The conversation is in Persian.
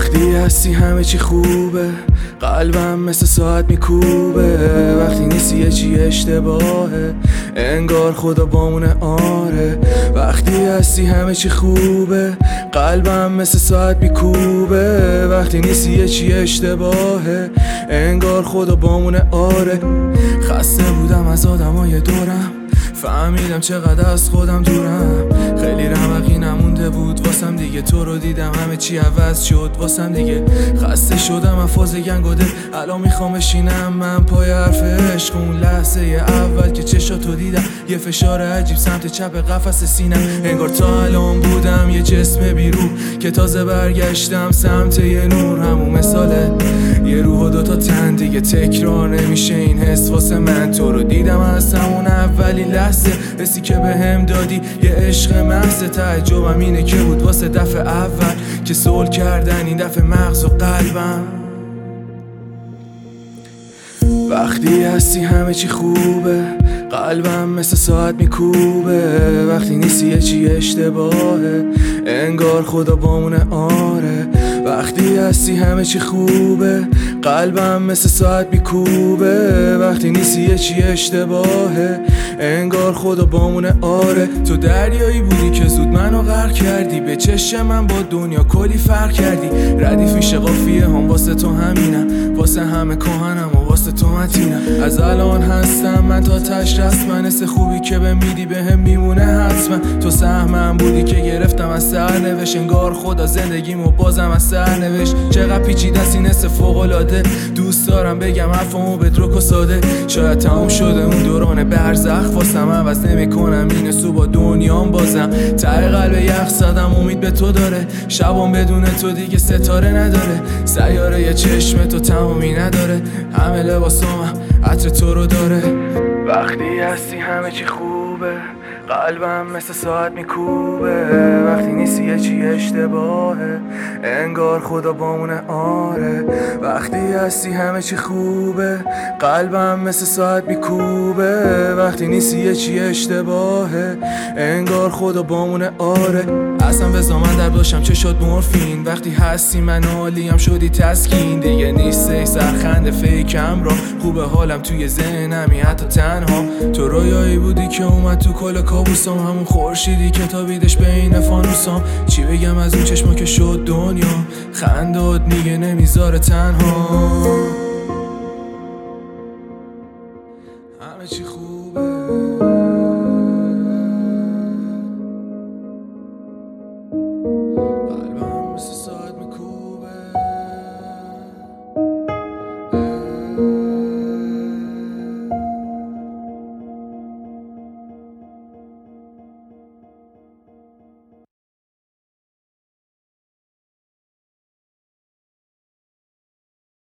وقتی هستی همه چی خوبه، قلبم مثل ساعت میکوبه. وقتی نیستی یه چی اشتباهه، انگار خدا بامونه آره. وقتی هستی همه چی خوبه، قلبم مثل ساعت میکوبه. وقتی نیستی یه چی اشتباهه، انگار خدا بامونه آره. خسته بودم از آدمای دورم، فهمیدم چقدر از خودم دورم. خیلی رمقی نمونده بود واسم دیگه، تو رو دیدم همه چی عوض شد واسم دیگه. خسته شدم از فاز گنگ و دل، الان میخوام بشینم من پای حرف عشق. اون لحظه اول که چشاتو دیدم، یه فشار عجیب سمت چپ قفس سینم. انگار تا الان بودم یه جسم بیرون که تازه برگشتم سمت یه نور. همون مثاله یه روح و دوتا تن، دیگه تکرار نمیشه این حس واسه من. تو رو دیدم از همون اولین لحظه، حسی که بهم دادی یه عشق محض. تعجبم اینه که بود واسه دفعه اول که صلح کردن این دفعه مغز و قلبم. وقتی هستی همه چی خوبه، قلبم مثل ساعت میکوبه. وقتی نیستی یه چی اشتباهه، انگار خدا بامونه آره. وقتی هستی همه چی خوبه، قلبم مثل ساعت میکوبه. وقتی نیستی یه چی اشتباهه، انگار خدا بامونه آره. تو دریایی بودی که زود منو غرق کردی، به چشم من با دنیا کلی فرق کردی. ردیف میشه قافیه هم واسه تو همینم، واسه همه کهنم و واسه تو متینم. از الان هستم من تا تش رسمن، حس خوبی که به میدی به هم میمونه حتما. تو سهمم بودی که گرفتم از سرنوشت، انگار خدا زندگیمو بازم از سرنوشت. چقدر پیچیده است این حس فوق‌العاده، دوست دارم بگم حرفمو بدرک و ساده. شاید تموم شده اون دوران برزخ واسم، عوض نمی‌کنم این سو با دنیام بازم. ته قلب یخ زدم امید به تو داره، شبام بدون تو دیگه ستاره نداره. سیاره یه چشم تو تمومی نداره، همه لباسام عطر تو رو داره. وقتی هستی همه چی خوبه، قلبم مثل ساعت میکوبه. وقتی نیستی یه چی اشتباهه، انگار خدا بامونه آره. وقتی هستی همه چی خوبه، قلبم مثل ساعت میکوبه. وقتی نیستی یه چی اشتباهه، انگار خدا بامونه آره. اصلا بزا من در باشم چه شد مورفین، وقتی هستی من عالیم شدی تسکین. دیگه نیستی سرخنده فیکم را، خوبه حالم توی ذهنمی حتی تنها. تو رویایی بودی که اومد تو کل کابوسام، همون خورشیدی که تابیدش بین فانوسام. چی بگم از اون چشما که شد دنیا، خندات میگه نمیذاره تنها.